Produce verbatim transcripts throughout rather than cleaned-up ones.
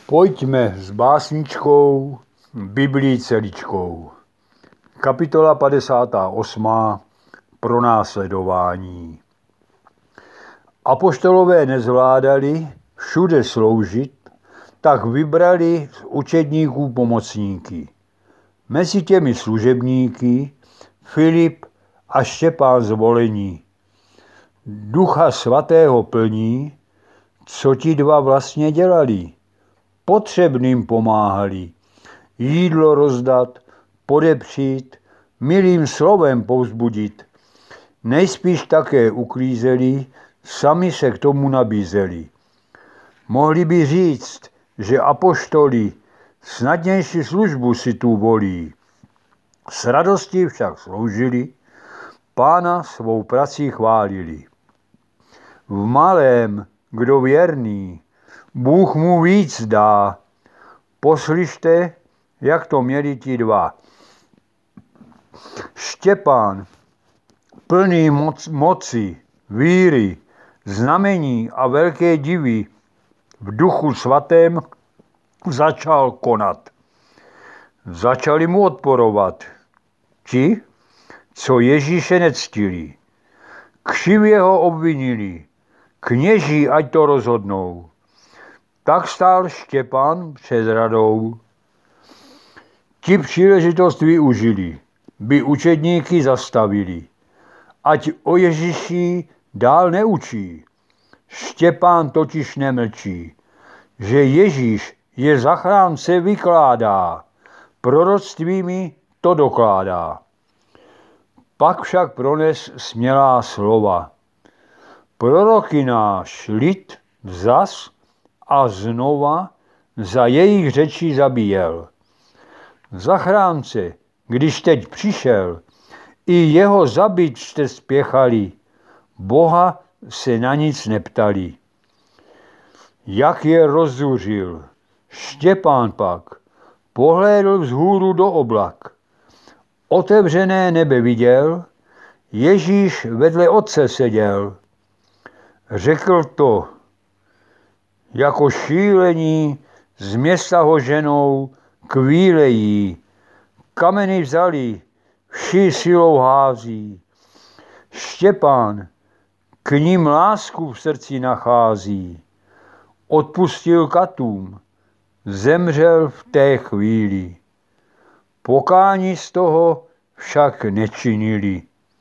Pojďme s básničkou Biblii celičkou. Kapitola padesátá osmá. Pronásledování. Apoštolové nezvládali všude sloužit, tak vybrali z učedníků pomocníky. Mezi těmi služebníky Filip a Štěpán zvolení. Ducha svatého plní, co ti dva vlastně dělali. Potřebným pomáhali, jídlo rozdat, podepřít, milým slovem povzbudit. Nejspíš také uklízeli, sami se k tomu nabízeli. Mohli by říct, že apoštoli snadnější službu si tu volí. S radostí však sloužili, Pána svou prací chválili. V malém, kdo věrný, Bůh mu víc dá. Poslyšte, jak to měli ti dva. Štěpán, plný moc, moci, víry, znamení a velké divy, v duchu svatém začal konat. Začali mu odporovat ti, co Ježíše nectili. Křivě ho obvinili, kněží ať to rozhodnou. Tak stál Štěpán před radou. Ti příležitost využili, by učedníky zastavili, ať o Ježíši dál neučí. Štěpán totiž nemlčí, že Ježíš je zachránce vykládá, proroctvími to dokládá. Pak však prones smělá slova. Proroky náš lid vzas a znova za jejich řečí zabíjel. Zachránce, když teď přišel, i jeho zabít jste spěchali, Boha se na nic neptali. Jak je rozzuřil, Štěpán pak pohlédl vzhůru do oblak. Otevřené nebe viděl, Ježíš vedle otce seděl. Řekl to, jako šílení z města ho ženou k výlejí. Kameny vzali, vší silou hází. Štěpán k ním lásku v srdci nachází. Odpustil katům, zemřel v té chvíli. Pokání z toho však nečinili.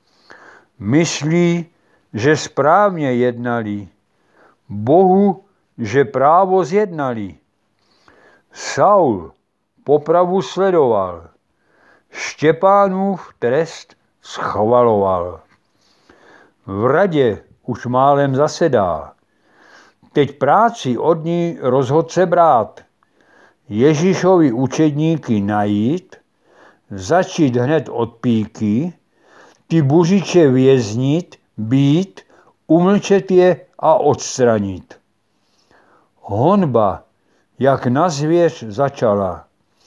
Myslí, že správně jednali, Bohu, že právo zjednali. Saul popravu sledoval, Štěpánův trest schvaloval. V radě už málem zasedá, teď práci od ní rozhodl se brát, Ježíšovi učedníky najít, začít hned od píky, ty buřiče věznit, být, umlčet je a odstranit. Honba, jak na zvěř začala.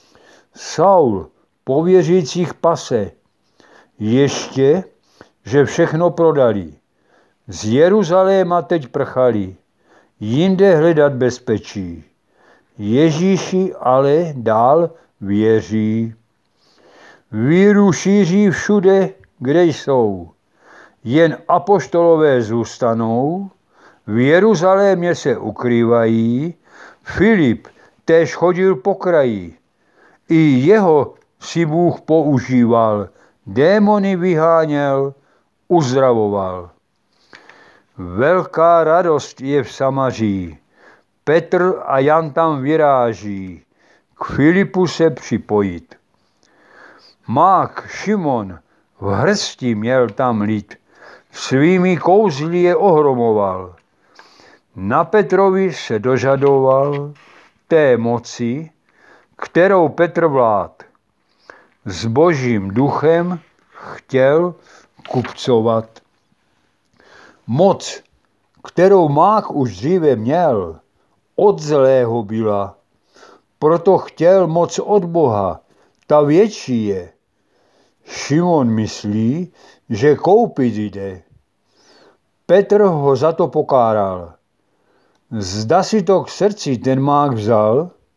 Saul po věřících pase, ještě, že všechno prodali. Z Jeruzaléma teď prchali, jinde hledat bezpečí. Ježíši ale dál věří. Víru šíří všude, kde jsou. Jen apoštolové zůstanou, v Jeruzalémě se ukrývají, Filip též chodil po kraji. I jeho si Bůh používal, démony vyháněl, uzdravoval. Velká radost je v Samaří, Petr a Jan tam vyráží, k Filipu se připojit. Mák Šimon v hrsti měl tam lid, svými kouzly je ohromoval. Na Petrovi se dožadoval té moci, kterou Petr vlád. S Božím duchem chtěl kupcovat. Moc, kterou Mák už dříve měl, od zlého byla. Proto chtěl moc od Boha, ta větší je. Šimon myslí, že koupit jde. Petr ho za to pokáral. Zda si to k srdci ten Mák vzal,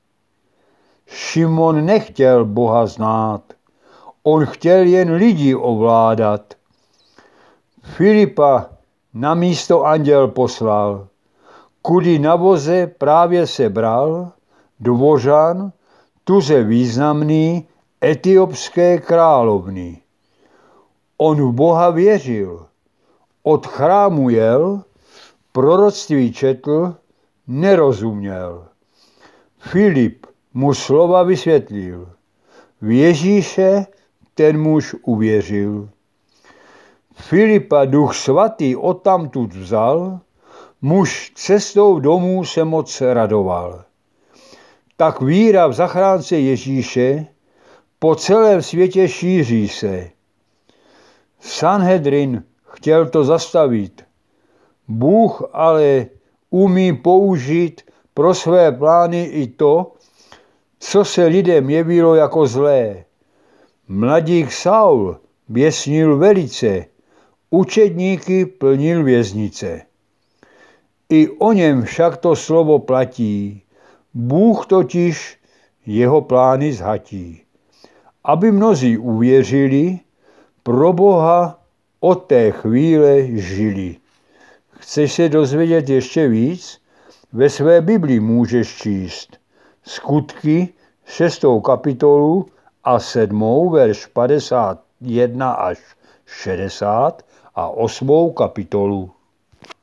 Šimon nechtěl Boha znát. On chtěl jen lidi ovládat. Filipa na místo anděl poslal, kudy na voze právě se bral dvořan, tuze významný etiopské královny. On v Boha věřil, od chrámu jel, proroctví četl, nerozuměl. Filip mu slova vysvětlil. V Ježíše ten muž uvěřil. Filipa duch svatý odtamtud vzal, muž cestou domů se moc radoval. Tak víra v zachránce Ježíše po celém světě šíří se. Sanhedrin chtěl to zastavit. Bůh ale umí použít pro své plány i to, co se lidem jevilo jako zlé. Mladík Saul běsnil velice, učedníky plnil věznice. I o něm však to slovo platí, Bůh totiž jeho plány zhatí. Aby mnozí uvěřili, pro Boha od té chvíle žili. Chceš se dozvědět ještě víc? Ve své Bibli můžeš číst Skutky, šestou kapitolu a sedmou, verš padesát jedna až šedesát a osmou kapitolu.